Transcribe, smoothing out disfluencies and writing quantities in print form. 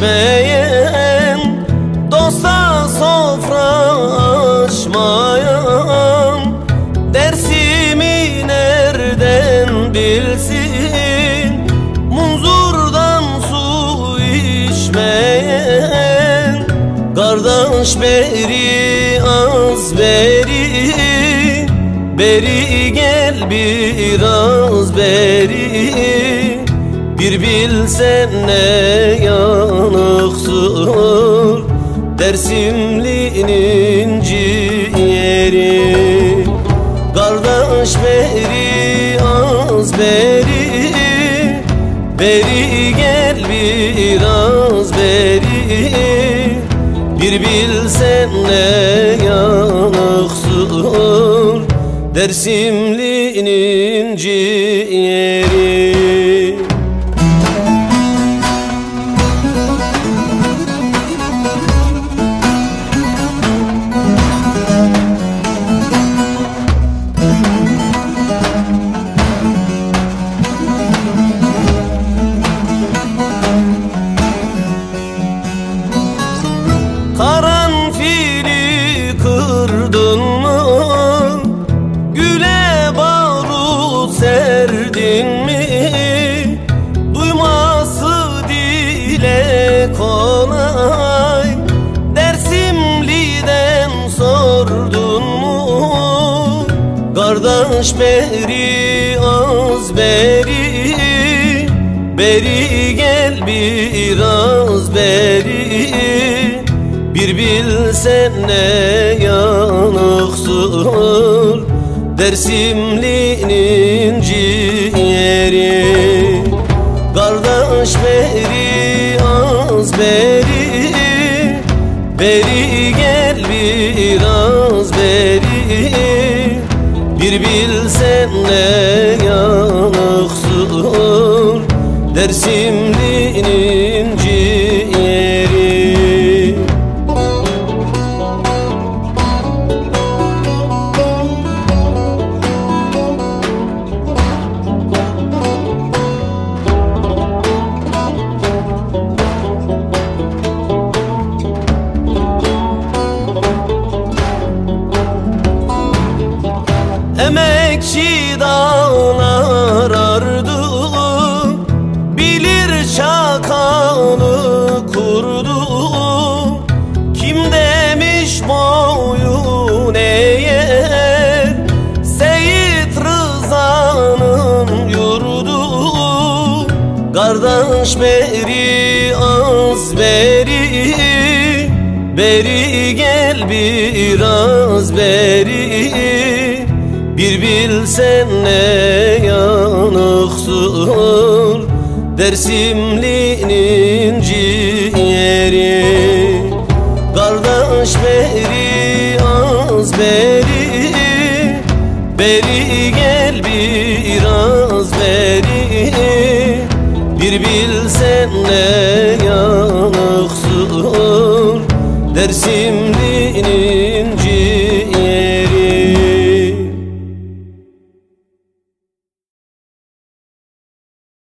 içmeyen, dosta sofra açmayan, dersimi nereden bilsin? Munzurdan su içmeyen, kardeş beri az beri, beri gel biraz beri. Bir bilsen ne yanıksın Dersimli'nin ciğeri. Kardeş beri az beri, beri gel biraz beri. Bir bilsen ne yanıksın Dersimli'nin ciğeri. Karanfili kırdın mı? Güle barut serdin mi? Duyması dile kolay, Dersimli'den sordun mu? Kardeş beri az beri, beri gel biraz beri. Bir bilsen ne yanıksın Dersimli'nin ciğeri. Kardeş beri az beri, beri gel biraz beri. Bir bilsen ne yanıksın Dersimli'nin ciğeri. Emekçi dağlar ardı, bilir çakalı kurdu. Kim demiş boyun eğer Seyit Rıza'nın yurdu. Kardeş beri az beri, beri gel biraz beri. Bir bilsen ne yanıksın Dersimli'nin ciğeri. Kardeş beri az beri, beri gel biraz beri. Bir bilsen ne yanıksın Dersimli'nin